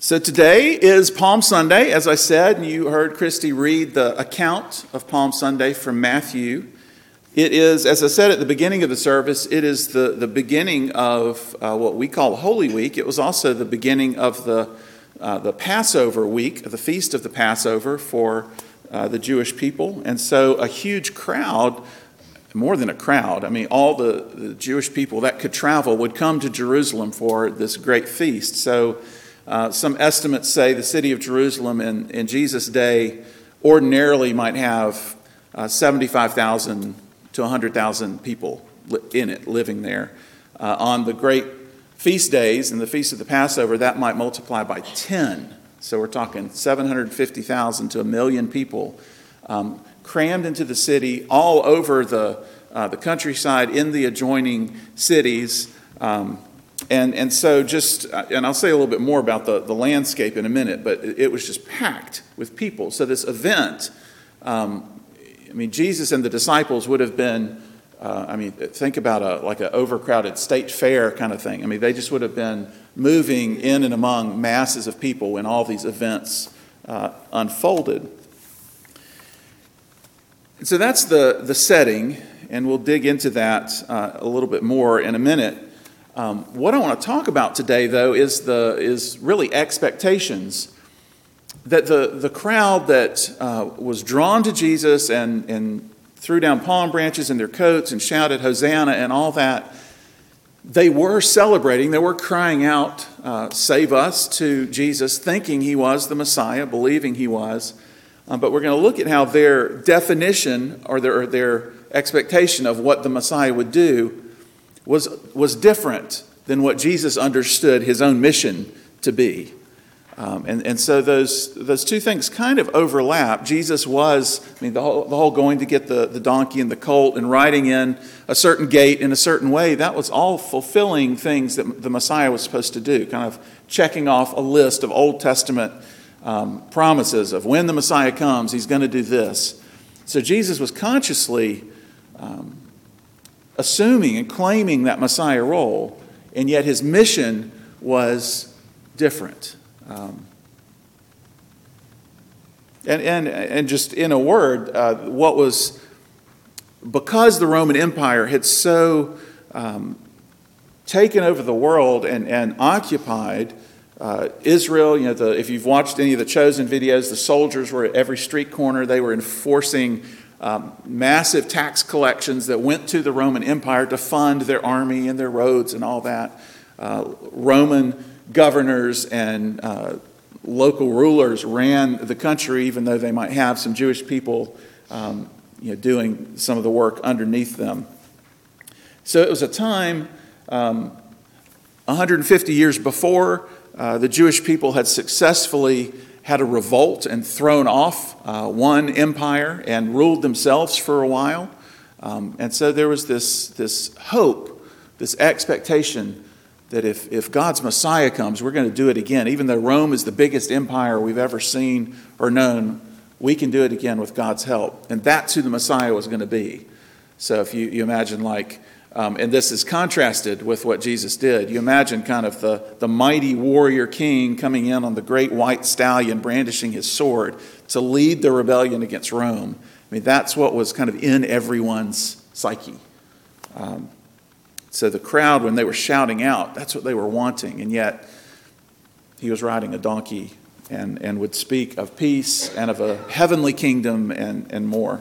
So today is Palm Sunday, as I said, and you heard Christy read the account of Palm Sunday from Matthew. It is, as I said at the beginning of the service, it is the beginning of what we call Holy Week. It was also the beginning of the Passover week, the Feast of the Passover for the Jewish people. And so a huge crowd, more than a crowd, I mean all the Jewish people that could travel would come to Jerusalem for this great feast. So some estimates say the city of Jerusalem in Jesus' day ordinarily might have 75,000 to 100,000 people in it, living there. On the great feast days and the Feast of the Passover, that might multiply by 10. So we're talking 750,000 to 1 million people crammed into the city all over the countryside in the adjoining cities. And so and I'll say a little bit more about the landscape in a minute, but it was just packed with people. So this event, Jesus and the disciples would have been, think about like an overcrowded state fair kind of thing. They just would have been moving in and among masses of people when all these events unfolded. And so that's the setting, and we'll dig into that a little bit more in a minute. What I want to talk about today, though, is really expectations that the crowd that was drawn to Jesus and threw down palm branches in their coats and shouted Hosanna and all that, they were celebrating, they were crying out, save us, to Jesus, thinking he was the Messiah, believing he was. But we're going to look at how their definition or their expectation of what the Messiah would do was different than what Jesus understood his own mission to be. And so those two things kind of overlap. Jesus was, the whole going to get the donkey and the colt and riding in a certain gate in a certain way, that was all fulfilling things that the Messiah was supposed to do, kind of checking off a list of Old Testament promises of when the Messiah comes, he's going to do this. So Jesus was consciously assuming and claiming that Messiah role, and yet his mission was different. And just in a word, because the Roman Empire had so taken over the world and occupied Israel, if you've watched any of the Chosen videos, the soldiers were at every street corner. They were enforcing massive tax collections that went to the Roman Empire to fund their army and their roads and all that. Roman governors and local rulers ran the country, even though they might have some Jewish people doing some of the work underneath them. So it was a time 150 years before the Jewish people had successfully had a revolt and thrown off one empire and ruled themselves for a while. And so there was this hope, this expectation that if God's Messiah comes, we're going to do it again. Even though Rome is the biggest empire we've ever seen or known, we can do it again with God's help. And that's who the Messiah was going to be. So if you imagine and this is contrasted with what Jesus did. You imagine kind of the mighty warrior king coming in on the great white stallion, brandishing his sword to lead the rebellion against Rome. That's what was kind of in everyone's psyche. So the crowd, when they were shouting out, that's what they were wanting. And yet he was riding a donkey and would speak of peace and of a heavenly kingdom and more.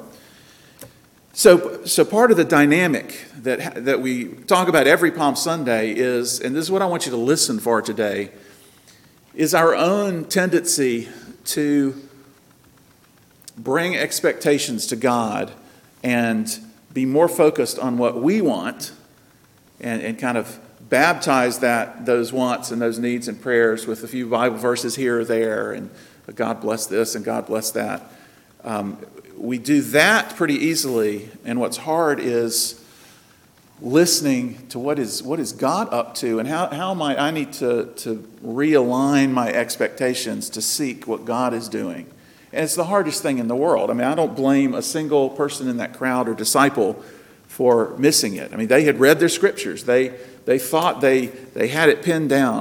So part of the dynamic that we talk about every Palm Sunday is, and this is what I want you to listen for today, is our own tendency to bring expectations to God and be more focused on what we want and kind of baptize those wants and those needs and prayers with a few Bible verses here or there, and God bless this and God bless that. We do that pretty easily, and what's hard is listening to what is God up to, and how might I need to realign my expectations to seek what God is doing. And it's the hardest thing in the world. I don't blame a single person in that crowd or disciple for missing it. They had read their scriptures. They thought they had it pinned down,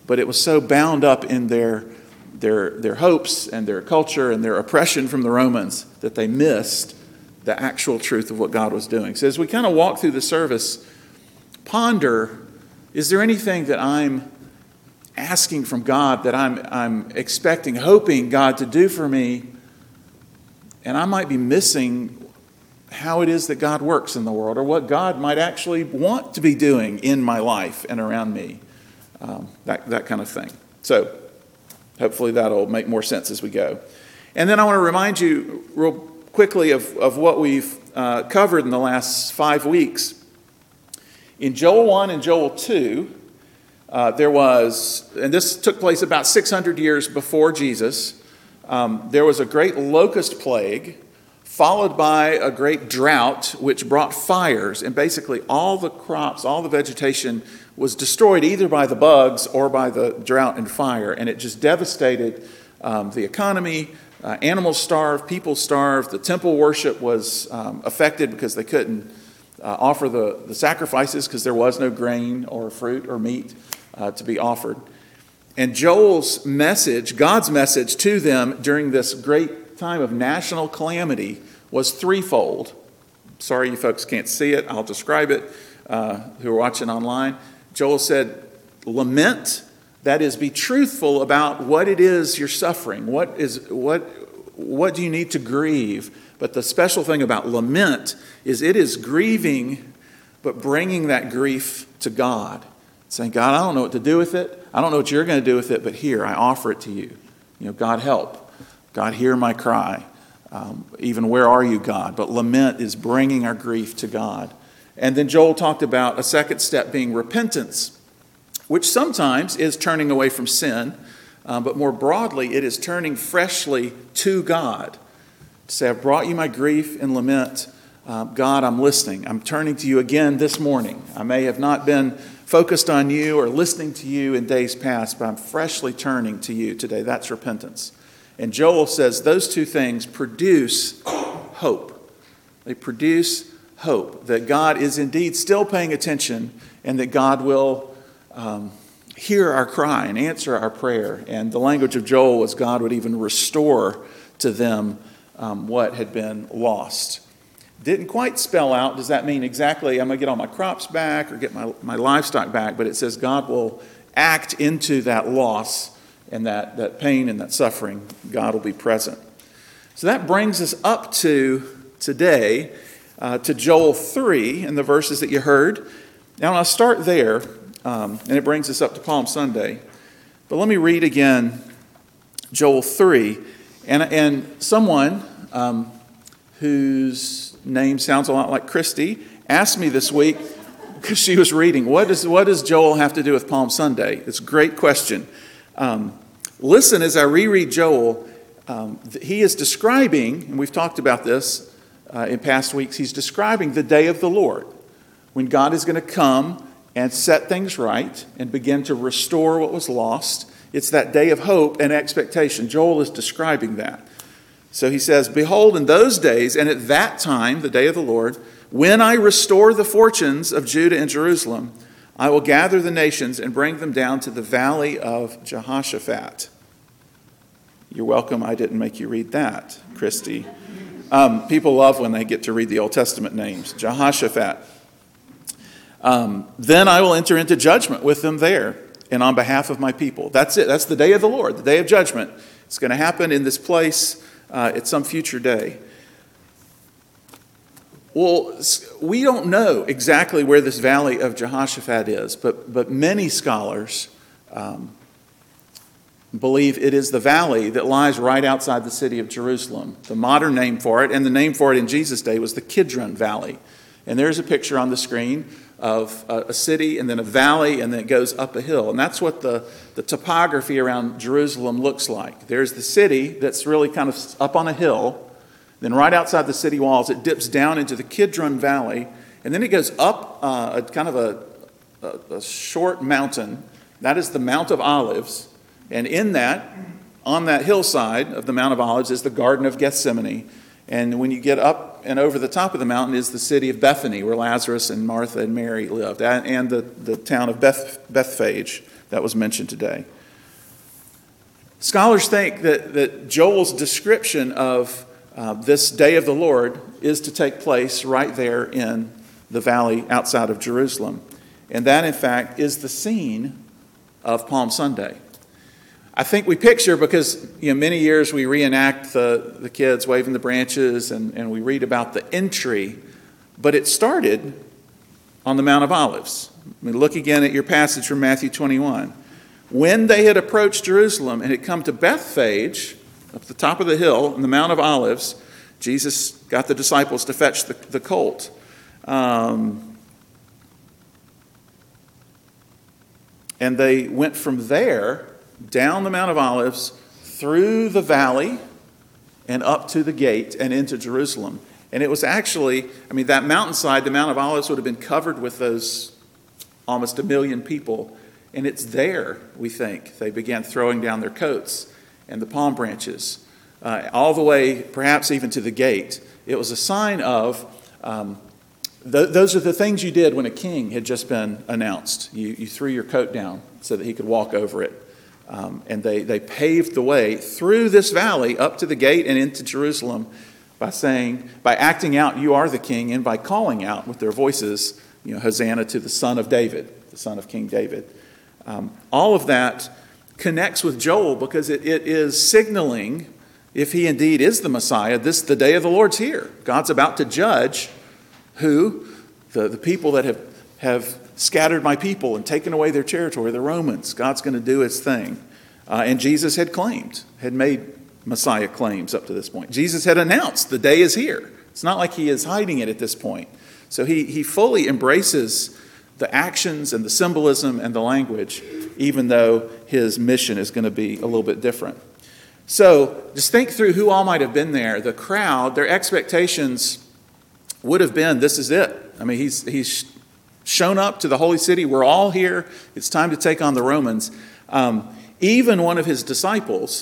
but it was so bound up in their hopes and their culture and their oppression from the Romans that they missed the actual truth of what God was doing. So as we kind of walk through the service, ponder, is there anything that I'm asking from God, that I'm expecting, hoping God to do for me, and I might be missing how it is that God works in the world, or what God might actually want to be doing in my life and around me, that kind of thing. So hopefully that'll make more sense as we go. And then I want to remind you real quickly of what we've covered in the last 5 weeks. In Joel 1 and Joel 2, there was, and this took place about 600 years before Jesus, there was a great locust plague followed by a great drought which brought fires, and basically all the crops, all the vegetation was destroyed either by the bugs or by the drought and fire, and it just devastated the economy. Animals starved, people starved, the temple worship was affected because they couldn't offer the sacrifices because there was no grain or fruit or meat to be offered. And Joel's message, God's message to them during this great time of national calamity was threefold. Sorry you folks can't see it. I'll describe it who are watching online. Joel said, lament, that is, be truthful about what it is you're suffering. What do you need to grieve? But the special thing about lament is it is grieving, but bringing that grief to God. Saying, God, I don't know what to do with it. I don't know what you're going to do with it, but here, I offer it to you. God, help. God, hear my cry. Even where are you, God? But lament is bringing our grief to God. And then Joel talked about a second step being repentance, which sometimes is turning away from sin, but more broadly, it is turning freshly to God. To say, I've brought you my grief and lament. God, I'm listening. I'm turning to you again this morning. I may have not been focused on you or listening to you in days past, but I'm freshly turning to you today. That's repentance. And Joel says those two things produce hope. They produce hope that God is indeed still paying attention and that God will hear our cry and answer our prayer. And the language of Joel was God would even restore to them what had been lost. Didn't quite spell out, does that mean exactly I'm going to get all my crops back or get my livestock back? But it says God will act into that loss and that pain and that suffering. God will be present. So that brings us up to today, to Joel 3 and the verses that you heard. Now I'll start there, and it brings us up to Palm Sunday. But let me read again Joel 3. And someone whose name sounds a lot like Christy asked me this week, because she was reading, what does Joel have to do with Palm Sunday? It's a great question. Listen as I reread Joel. He is describing, and we've talked about this in past weeks, he's describing the day of the Lord, when God is going to come and set things right and begin to restore what was lost. It's that day of hope and expectation. Joel is describing that. So he says, behold, in those days, and at that time, the day of the Lord, when I restore the fortunes of Judah and Jerusalem, I will gather the nations and bring them down to the valley of Jehoshaphat. You're welcome. I didn't make you read that, Christy. People love when they get to read the Old Testament names. Jehoshaphat. Then I will enter into judgment with them there and on behalf of my people. That's it. That's the day of the Lord, the day of judgment. It's going to happen in this place at some future day. Well, we don't know exactly where this valley of Jehoshaphat is, but many scholars believe it is the valley that lies right outside the city of Jerusalem. The modern name for it, and the name for it in Jesus' day, was the Kidron Valley. And there's a picture on the screen of a city and then a valley, and then it goes up a hill. And that's what the topography around Jerusalem looks like. There's the city that's really kind of up on a hill. Then right outside the city walls, it dips down into the Kidron Valley, and then it goes up a short mountain. That is the Mount of Olives. And in that, on that hillside of the Mount of Olives, is the Garden of Gethsemane. And when you get up and over the top of the mountain is the city of Bethany, where Lazarus and Martha and Mary lived, and the town of Bethphage, that was mentioned today. Scholars think that Joel's description of this day of the Lord is to take place right there in the valley outside of Jerusalem. And that, in fact, is the scene of Palm Sunday. I think we picture, because many years we reenact the kids waving the branches and we read about the entry, but it started on the Mount of Olives. Look again at your passage from Matthew 21. When they had approached Jerusalem and had come to Bethphage, up the top of the hill on the Mount of Olives, Jesus got the disciples to fetch the colt. And they went from there down the Mount of Olives, through the valley, and up to the gate and into Jerusalem. And it was actually, that mountainside, the Mount of Olives, would have been covered with those almost 1 million people. And it's there, we think, they began throwing down their coats and the palm branches, all the way, perhaps even to the gate. It was a sign of, those are the things you did when a king had just been announced. You threw your coat down so that he could walk over it. And they paved the way through this valley up to the gate and into Jerusalem by acting out, "You are the king," and by calling out with their voices, "Hosanna to the Son of David," the son of King David. All of that connects with Joel because it is signaling, if he indeed is the Messiah, the day of the Lord's here. God's about to judge who? The people that have scattered my people and taken away their territory, the Romans. God's going to do his thing. And Jesus had made Messiah claims up to this point. Jesus had announced the day is here. It's not like he is hiding it at this point. So he fully embraces the actions and the symbolism and the language, even though his mission is going to be a little bit different. So just think through who all might have been there. The crowd, their expectations would have been, this is it. He's shown up to the holy city. We're all here. It's time to take on the Romans. Even one of his disciples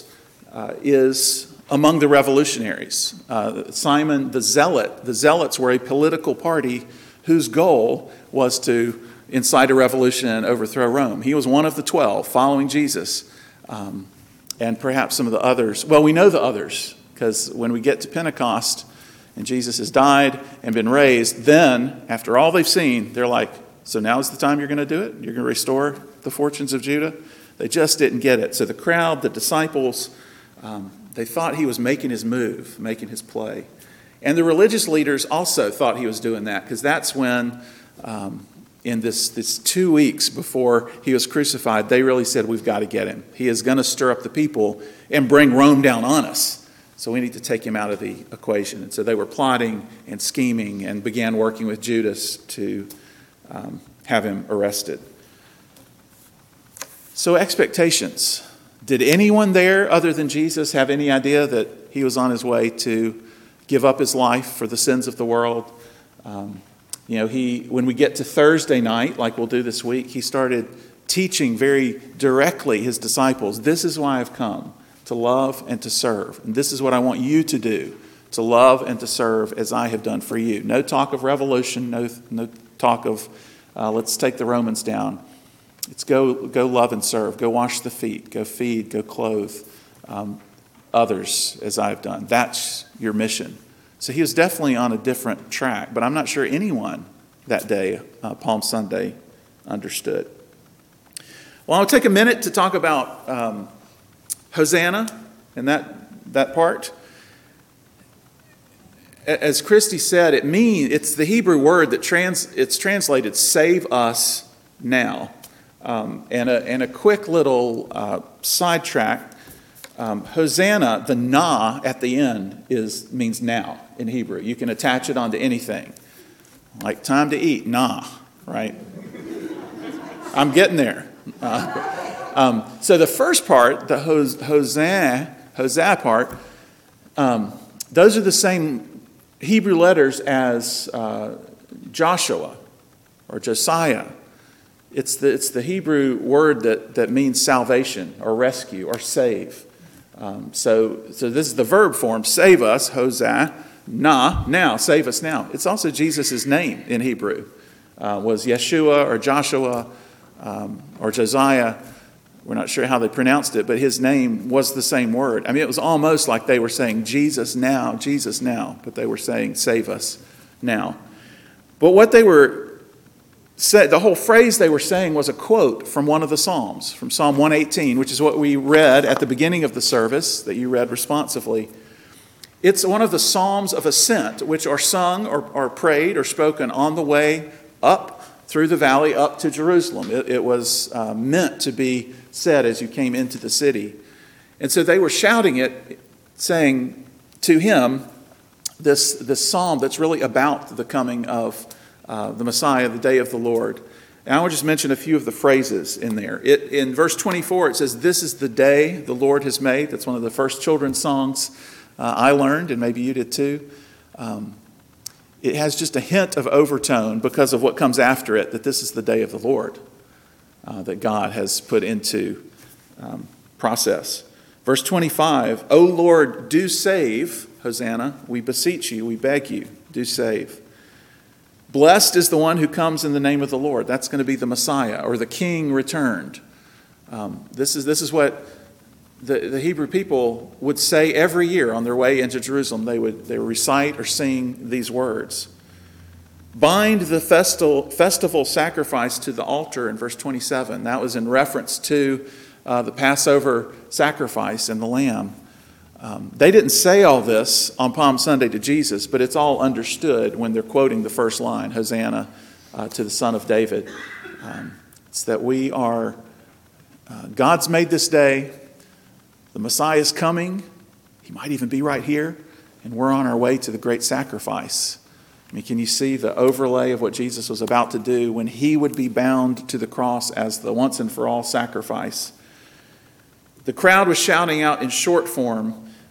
is among the revolutionaries. Simon the Zealot. The Zealots were a political party whose goal was to incite a revolution and overthrow Rome. He was one of the 12 following Jesus. And perhaps some of the others. Well, we know the others, because when we get to Pentecost and Jesus has died and been raised, then, after all they've seen, they're like, so now is the time you're going to do it? You're going to restore the fortunes of Judah? They just didn't get it. So the crowd, the disciples, they thought he was making his move, making his play. And the religious leaders also thought he was doing that, because that's when, in this 2 weeks before he was crucified, they really said, we've got to get him. He is going to stir up the people and bring Rome down on us. So we need to take him out of the equation. And so they were plotting and scheming and began working with Judas to have him arrested. So expectations. Did anyone there other than Jesus have any idea that he was on his way to give up his life for the sins of the world? When we get to Thursday night, like we'll do this week, he started teaching very directly his disciples, this is why I've come, to love and to serve. And this is what I want you to do, to love and to serve as I have done for you. No talk of revolution, no talk of let's take the Romans down. It's go love and serve, go wash the feet, go feed, go clothe others as I've done. That's your mission. So he was definitely on a different track, but I'm not sure anyone that day, Palm Sunday, understood. Well, I'll take a minute to talk about Hosanna and that part. As Christy said, it's the Hebrew word that it's translated "save us now." And a quick little sidetrack. Hosanna, the na at the end means now in Hebrew. You can attach it onto anything. Like time to eat, na, right? I'm getting there. So the first part, the Hosea part, those are the same Hebrew letters as Joshua or Josiah. It's the Hebrew word that means salvation or rescue or save. So this is the verb form, save us, Hosea, now, save us now. It's also Jesus' name in Hebrew, was Yeshua or Joshua or Josiah. We're not sure how they pronounced it, but his name was the same word. I mean, it was almost like they were saying, Jesus now, but they were saying, save us now. But what they were saying, the whole phrase they were saying was a quote from one of the Psalms, from Psalm 118, which is what we read at the beginning of the service, that you read responsively. It's one of the Psalms of Ascent, which are sung or prayed or spoken on the way up through the valley up to Jerusalem. It was meant to be said as you came into the city. And so they were shouting it, saying to him this psalm that's really about the coming of the Messiah, the day of the Lord. And I will just mention a few of the phrases in there. In verse 24, it says, "This is the day the Lord has made." That's one of the first children's songs I learned, and maybe you did too. It has just a hint of overtone because of what comes after it, that this is the day of the Lord that God has put into process. Verse 25, "O Lord, do save," Hosanna, "we beseech you, we beg you, do save. Blessed is the one who comes in the name of the Lord." That's going to be the Messiah, or the King returned. This is what the Hebrew people would say every year on their way into Jerusalem. They would recite or sing these words. "Bind the festival sacrifice to the altar," in verse 27. That was in reference to the Passover sacrifice and the lamb. They didn't say all this on Palm Sunday to Jesus, but it's all understood when they're quoting the first line, Hosanna to the Son of David. It's that we are, God's made this day. The Messiah is coming. He might even be right here. And we're on our way to the great sacrifice. I mean, can you see the overlay of what Jesus was about to do when he would be bound to the cross as the once and for all sacrifice? The crowd was shouting out in short form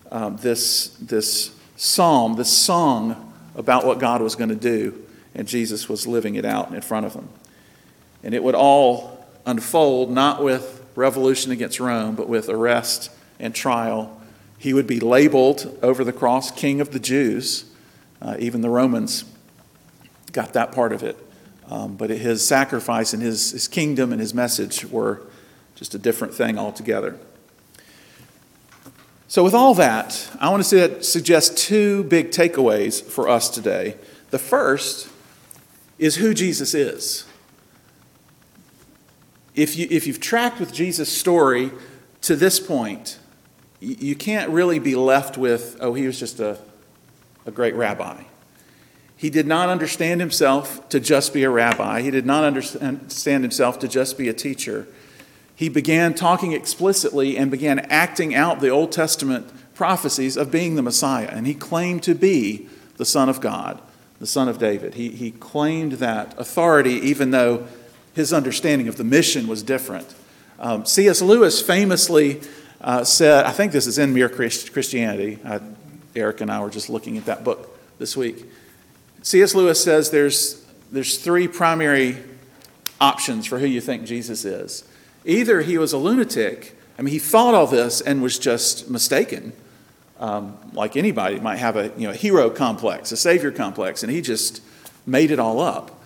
this psalm, this song about what God was going to do. And Jesus was living it out in front of them. And it would all unfold not with revolution against Rome, but with arrest and trial. He would be labeled over the cross King of the Jews. Even the Romans got that part of it. But his sacrifice and his kingdom and his message were just a different thing altogether. So with all that, I want to suggest two big takeaways for us today. The first is who Jesus is. If you've tracked with Jesus' story to this point, you can't really be left with, oh, he was just a great rabbi. He did not understand himself to just be a rabbi. He did not understand himself to just be a teacher. He began talking explicitly and began acting out the Old Testament prophecies of being the Messiah. And he claimed to be the Son of God, the Son of David. He claimed that authority even though his understanding of the mission was different. C.S. Lewis famously said, I think this is in Mere Christianity. Eric and I were just looking at that book this week. C.S. Lewis says there's three primary options for who you think Jesus is. Either he was a lunatic, I mean, he thought all this and was just mistaken. Like anybody might have a hero complex, a savior complex, and he just made it all up.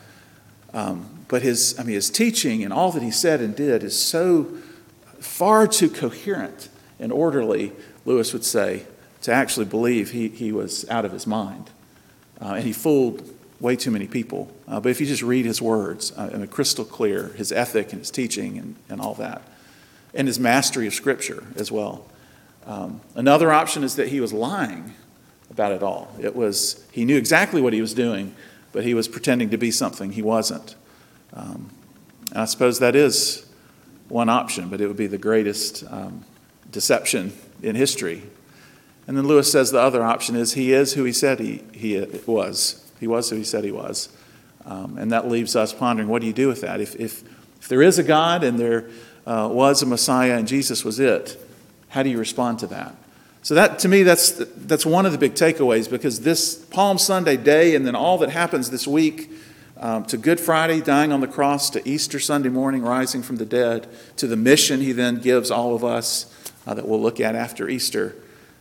But his teaching and all that he said and did is so far too coherent and orderly, Lewis would say, to actually believe he was out of his mind. And he fooled way too many people. But if you just read his words, crystal clear, his ethic and his teaching and all that, and his mastery of Scripture as well. Another option is that he was lying about it all. He knew exactly what he was doing, but he was pretending to be something he wasn't. And I suppose that is one option, but it would be the greatest deception in history. And then Lewis says the other option is he is who he said he was. He was who he said he was. And that leaves us pondering, what do you do with that? If there is a God and there was a Messiah and Jesus was it, how do you respond to that? So that, to me, that's one of the big takeaways, because this Palm Sunday day and then all that happens this week, to Good Friday, dying on the cross, to Easter Sunday morning, rising from the dead, to the mission he then gives all of us that we'll look at after Easter.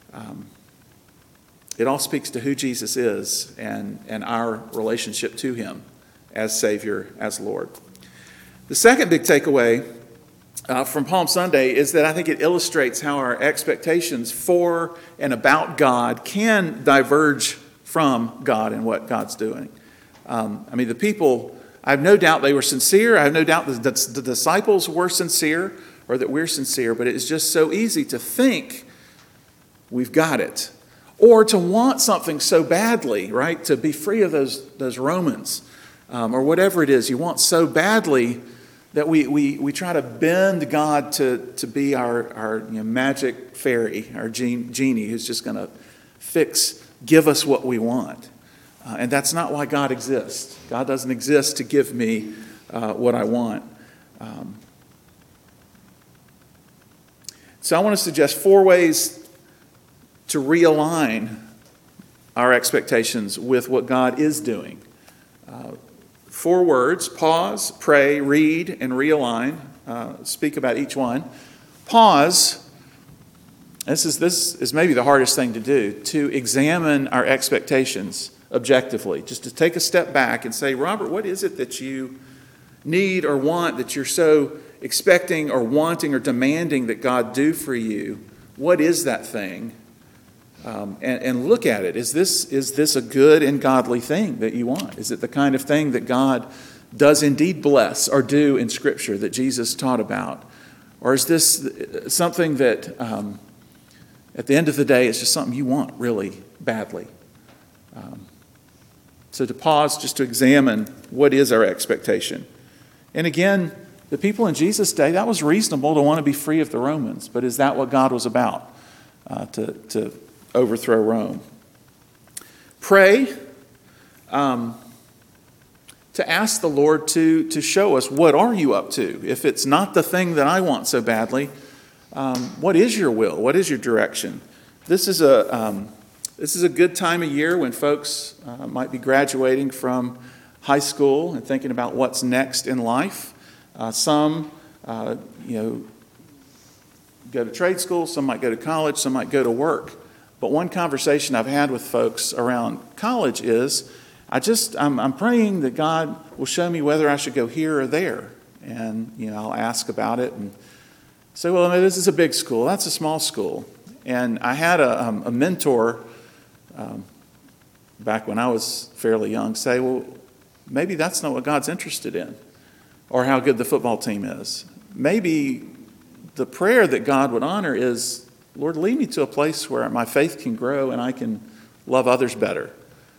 It all speaks to who Jesus is and our relationship to him as Savior, as Lord. The second big takeaway from Palm Sunday is that I think it illustrates how our expectations for and about God can diverge from God and what God's doing. The people, I have no doubt they were sincere. I have no doubt that the disciples were sincere or that we're sincere, but it's just so easy to think we've got it or to want something so badly, right? To be free of those Romans or whatever it is you want so badly that we try to bend God to be our magic fairy, our genie who's just going to give us what we want. And that's not why God exists. God doesn't exist to give me what I want. So I want to suggest 4 ways to realign our expectations with what God is doing. 4 words: pause, pray, read, and realign. Speak about each one. Pause. This is maybe the hardest thing to do, to examine our expectations objectively. Just to take a step back and say, Robert, what is it that you need or want that you're so expecting or wanting or demanding that God do for you? What is that thing? And look at it. Is this a good and godly thing that you want? Is it the kind of thing that God does indeed bless or do in Scripture that Jesus taught about? Or is this something that at the end of the day it's just something you want really badly? So to pause, just to examine what is our expectation. And again, the people in Jesus' day, that was reasonable to want to be free of the Romans. But is that what God was about? To overthrow Rome. Pray to ask the Lord to show us, what are you up to? If it's not the thing that I want so badly, what is your will? What is your direction? This is a good time of year when folks might be graduating from high school and thinking about what's next in life. Some go to trade school, some might go to college, some might go to work. But one conversation I've had with folks around college is, I'm praying that God will show me whether I should go here or there. And, I'll ask about it and say, well, this is a big school, that's a small school. And I had a mentor back when I was fairly young say, well, maybe that's not what God's interested in, or how good the football team is. Maybe the prayer that God would honor is, Lord, lead me to a place where my faith can grow and I can love others better.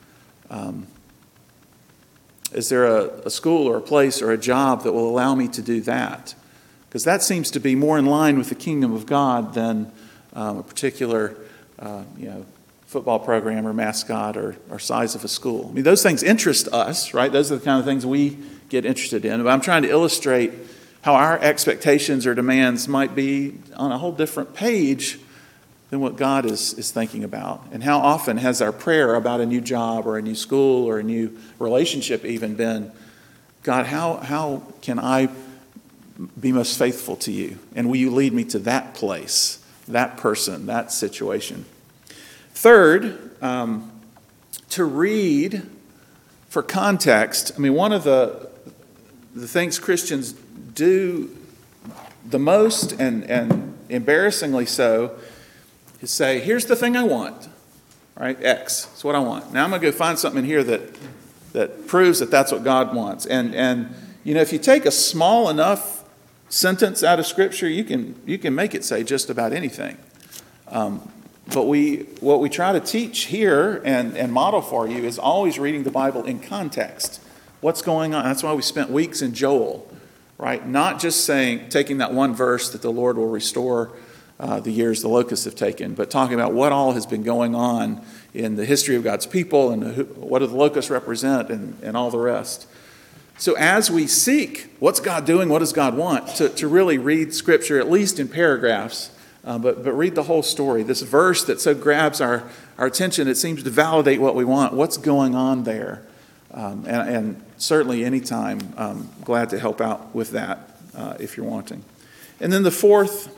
Is there a school or a place or a job that will allow me to do that? Because that seems to be more in line with the kingdom of God than a particular football program or mascot or size of a school. Those things interest us, right? Those are the kind of things we get interested in. But I'm trying to illustrate how our expectations or demands might be on a whole different page than what God is thinking about. And how often has our prayer about a new job or a new school or a new relationship even been, God, how can I be most faithful to you? And will you lead me to that place, that person, that situation? Third, to read for context. One of the things Christians do the most, and embarrassingly so, is say, here's the thing I want, right? X, it's what I want. Now I'm going to go find something in here that proves that that's what God wants. And if you take a small enough sentence out of Scripture, you can make it say just about anything. But what we try to teach here and model for you is always reading the Bible in context. What's going on? That's why we spent weeks in Joel, right? Not just taking that one verse that the Lord will restore the years the locusts have taken, but talking about what all has been going on in the history of God's people and what do the locusts represent and all the rest. So as we seek what's God doing, what does God want, to really read Scripture, at least in paragraphs, but read the whole story. This verse that so grabs our attention, it seems to validate what we want. What's going on there? And certainly anytime, I'm glad to help out with that if you're wanting. And then the fourth,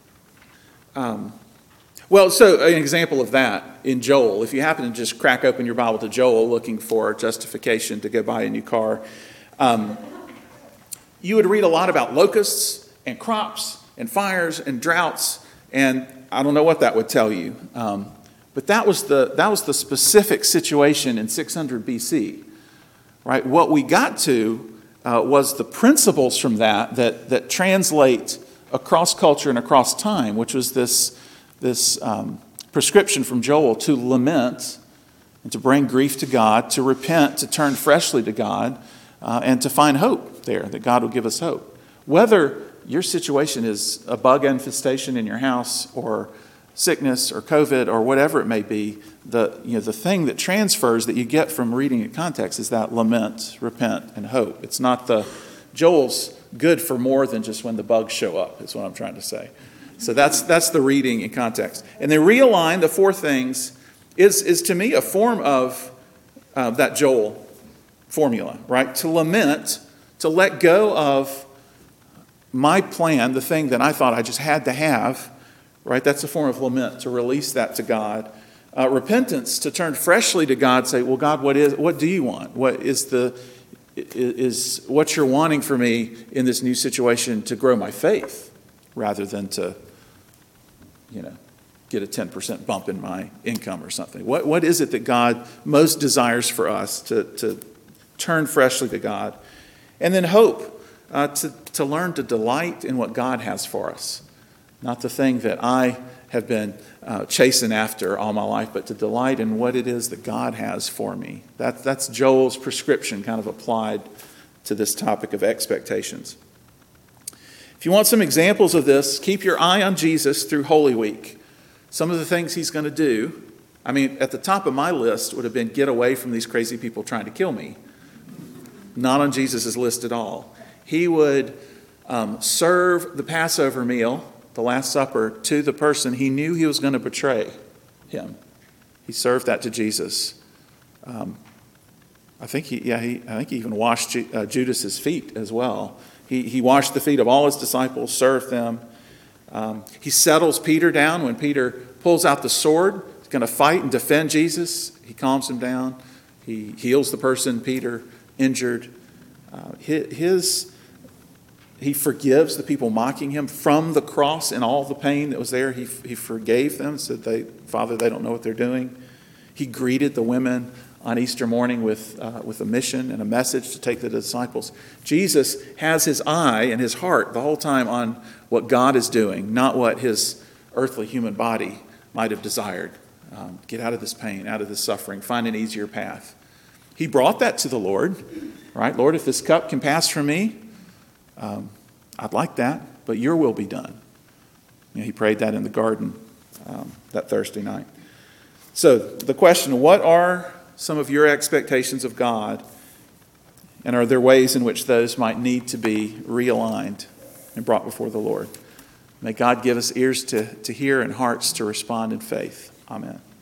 so an example of that in Joel, if you happen to just crack open your Bible to Joel looking for justification to go buy a new car, you would read a lot about locusts and crops and fires and droughts, and I don't know what that would tell you. But that was the specific situation in 600 BC, right? What we got to was the principles from that translate across culture and across time, which was this prescription from Joel to lament and to bring grief to God, to repent, to turn freshly to God, and to find hope there, that God will give us hope. Whether your situation is a bug infestation in your house or sickness or COVID or whatever it may be, the thing that transfers that you get from reading in context is that lament, repent, and hope. It's not Joel's good for more than just when the bugs show up, is what I'm trying to say. So that's the reading in context. And then realign, the four things, is to me a form of that Joel formula, right? To lament, to let go of my plan, the thing that I thought I just had to have, right? That's a form of lament, to release that to God. Repentance, to turn freshly to God, say, well, God, what do you want? What is what you're wanting for me in this new situation to grow my faith rather than to, get a 10% bump in my income or something? What is it that God most desires for us to turn freshly to God? And then hope, to learn to delight in what God has for us. Not the thing that I have been chasing after all my life, but to delight in what it is that God has for me. That's Joel's prescription kind of applied to this topic of expectations. If you want some examples of this, keep your eye on Jesus through Holy Week. Some of the things he's going to do, at the top of my list would have been get away from these crazy people trying to kill me. Not on Jesus' list at all. He would serve the Passover meal, the Last Supper, to the person he knew he was going to betray him. He served that to Jesus. I think he even washed Judas's feet as well. He washed the feet of all his disciples, served them. He settles Peter down when Peter pulls out the sword. He's going to fight and defend Jesus. He calms him down. He heals the person Peter injured. He forgives the people mocking him from the cross and all the pain that was there. He forgave them, said, Father, they don't know what they're doing. He greeted the women on Easter morning with a mission and a message to take the disciples. Jesus has his eye and his heart the whole time on what God is doing, not what his earthly human body might have desired. Get out of this pain, out of this suffering, find an easier path. He brought that to the Lord, right? Lord, if this cup can pass from me, I'd like that, but your will be done. He prayed that in the garden that Thursday night. So the question, what are some of your expectations of God? And are there ways in which those might need to be realigned and brought before the Lord? May God give us ears to hear and hearts to respond in faith. Amen.